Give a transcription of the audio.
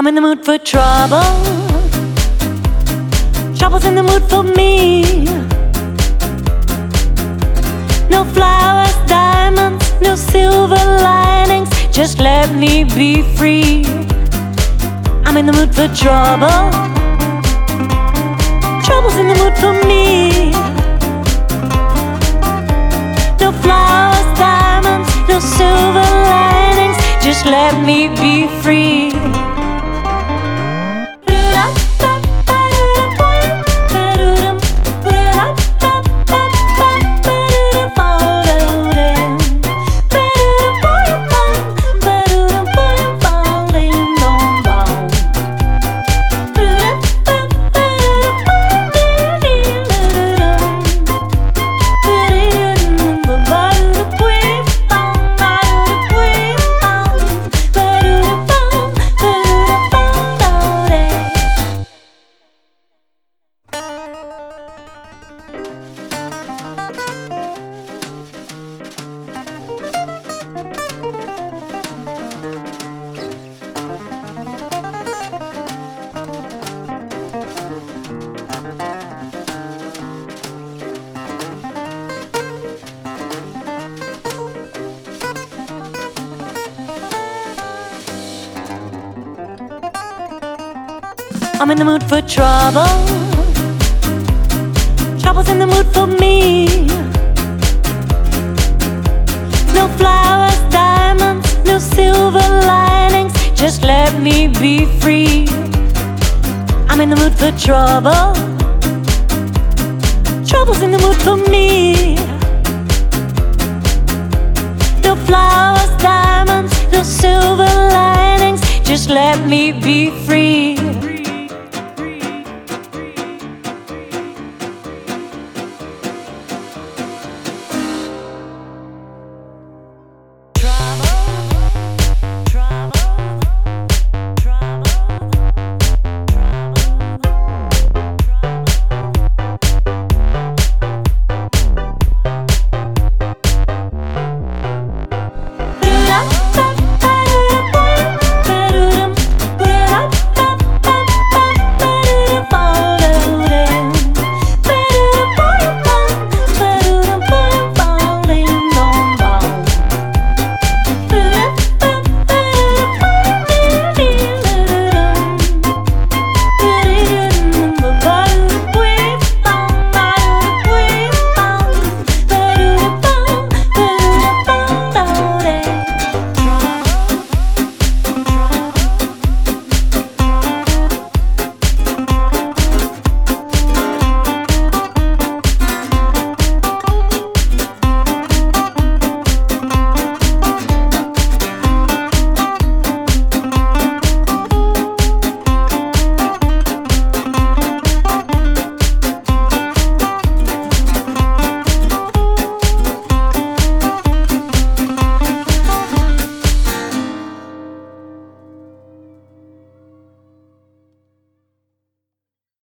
I'm in the mood for trouble. Trouble's in the mood for me. No flowers, diamonds, no silver linings. Just let me be free. I'm in the mood for trouble. Trouble's in the mood for me. No flowers, diamonds, no silver linings. Just let me be free. I'm in the mood for trouble. Trouble's in the mood for me. No flowers, diamonds, no silver linings. Just let me be free. I'm in the mood for trouble. Trouble's in the mood for me. No flowers, diamonds, no silver linings. Just let me be free.